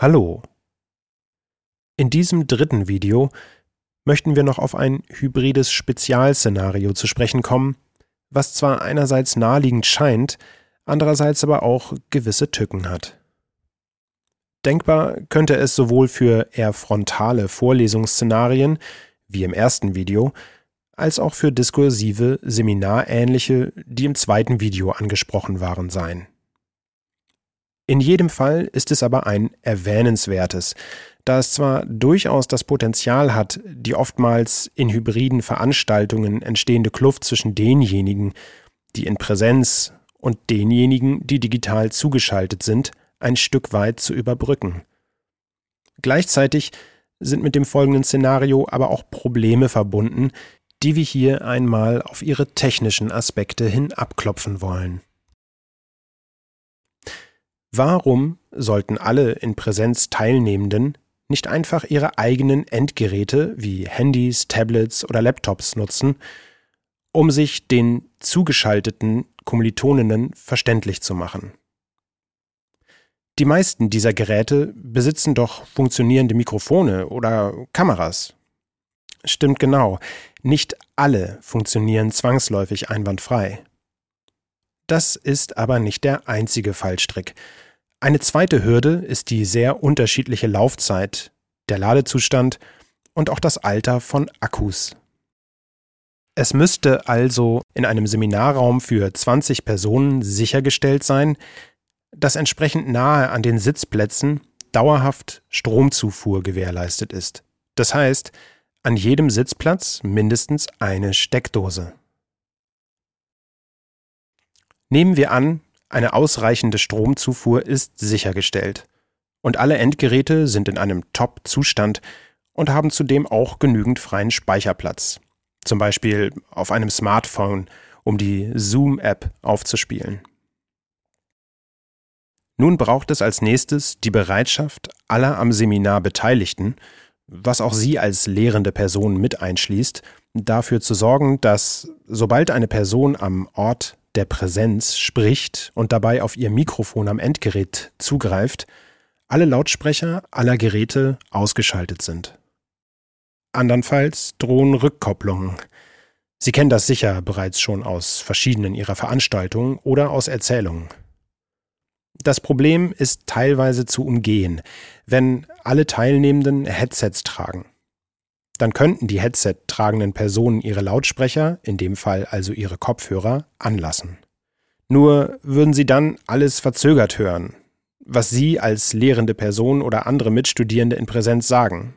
Hallo! In diesem dritten Video möchten wir noch auf ein hybrides Spezialszenario zu sprechen kommen, was zwar einerseits naheliegend scheint, andererseits aber auch gewisse Tücken hat. Denkbar könnte es sowohl für eher frontale Vorlesungsszenarien, wie im ersten Video, als auch für diskursive, seminarähnliche, die im zweiten Video angesprochen waren, sein. In jedem Fall ist es aber ein erwähnenswertes, da es zwar durchaus das Potenzial hat, die oftmals in hybriden Veranstaltungen entstehende Kluft zwischen denjenigen, die in Präsenz, und denjenigen, die digital zugeschaltet sind, ein Stück weit zu überbrücken. Gleichzeitig sind mit dem folgenden Szenario aber auch Probleme verbunden, die wir hier einmal auf ihre technischen Aspekte hin abklopfen wollen. Warum sollten alle in Präsenz Teilnehmenden nicht einfach ihre eigenen Endgeräte wie Handys, Tablets oder Laptops nutzen, um sich den zugeschalteten Kommilitoninnen verständlich zu machen? Die meisten dieser Geräte besitzen doch funktionierende Mikrofone oder Kameras. Stimmt genau, nicht alle funktionieren zwangsläufig einwandfrei. Das ist aber nicht der einzige Fallstrick. Eine zweite Hürde ist die sehr unterschiedliche Laufzeit, der Ladezustand und auch das Alter von Akkus. Es müsste also in einem Seminarraum für 20 Personen sichergestellt sein, dass entsprechend nahe an den Sitzplätzen dauerhaft Stromzufuhr gewährleistet ist. Das heißt, an jedem Sitzplatz mindestens eine Steckdose. Nehmen wir an, eine ausreichende Stromzufuhr ist sichergestellt und alle Endgeräte sind in einem Top-Zustand und haben zudem auch genügend freien Speicherplatz, zum Beispiel auf einem Smartphone, um die Zoom-App aufzuspielen. Nun braucht es als nächstes die Bereitschaft aller am Seminar Beteiligten, was auch Sie als lehrende Person mit einschließt, dafür zu sorgen, dass, sobald eine Person am Ort der Präsenz spricht und dabei auf ihr Mikrofon am Endgerät zugreift, alle Lautsprecher aller Geräte ausgeschaltet sind. Andernfalls drohen Rückkopplungen. Sie kennen das sicher bereits schon aus verschiedenen Ihrer Veranstaltungen oder aus Erzählungen. Das Problem ist teilweise zu umgehen, wenn alle Teilnehmenden Headsets tragen. Dann könnten die Headset-tragenden Personen ihre Lautsprecher, in dem Fall also ihre Kopfhörer, anlassen. Nur würden sie dann alles verzögert hören, was Sie als lehrende Person oder andere Mitstudierende in Präsenz sagen.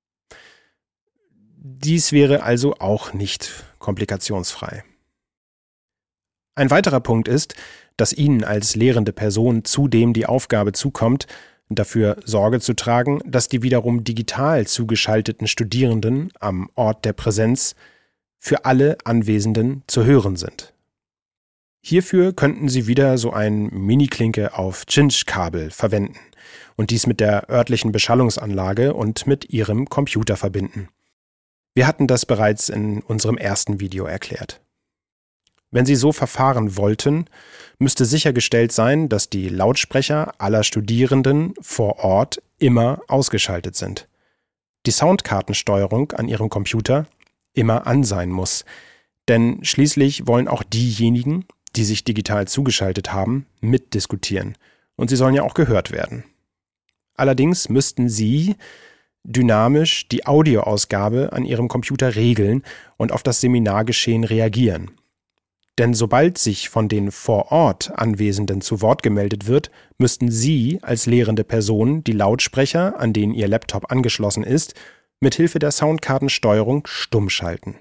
Dies wäre also auch nicht komplikationsfrei. Ein weiterer Punkt ist, dass Ihnen als lehrende Person zudem die Aufgabe zukommt, dafür Sorge zu tragen, dass die wiederum digital zugeschalteten Studierenden am Ort der Präsenz für alle Anwesenden zu hören sind. Hierfür könnten Sie wieder so ein Mini-Klinke auf Cinch-Kabel verwenden und dies mit der örtlichen Beschallungsanlage und mit Ihrem Computer verbinden. Wir hatten das bereits in unserem ersten Video erklärt. Wenn Sie so verfahren wollten, müsste sichergestellt sein, dass die Lautsprecher aller Studierenden vor Ort immer ausgeschaltet sind. Die Soundkartensteuerung an Ihrem Computer immer an sein muss, denn schließlich wollen auch diejenigen, die sich digital zugeschaltet haben, mitdiskutieren und sie sollen ja auch gehört werden. Allerdings müssten Sie dynamisch die Audioausgabe an Ihrem Computer regeln und auf das Seminargeschehen reagieren. Denn sobald sich von den vor Ort Anwesenden zu Wort gemeldet wird, müssten Sie als lehrende Person die Lautsprecher, an denen Ihr Laptop angeschlossen ist, mithilfe der Soundkartensteuerung stumm schalten.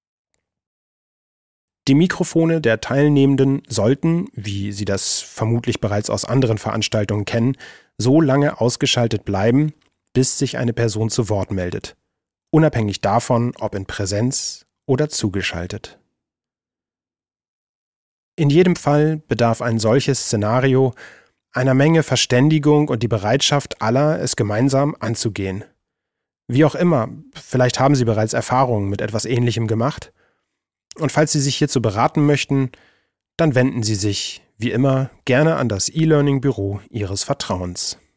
Die Mikrofone der Teilnehmenden sollten, wie Sie das vermutlich bereits aus anderen Veranstaltungen kennen, so lange ausgeschaltet bleiben, bis sich eine Person zu Wort meldet, unabhängig davon, ob in Präsenz oder zugeschaltet. In jedem Fall bedarf ein solches Szenario einer Menge Verständigung und die Bereitschaft aller, es gemeinsam anzugehen. Wie auch immer, vielleicht haben Sie bereits Erfahrungen mit etwas Ähnlichem gemacht. Und falls Sie sich hierzu beraten möchten, dann wenden Sie sich, wie immer, gerne an das E-Learning-Büro Ihres Vertrauens.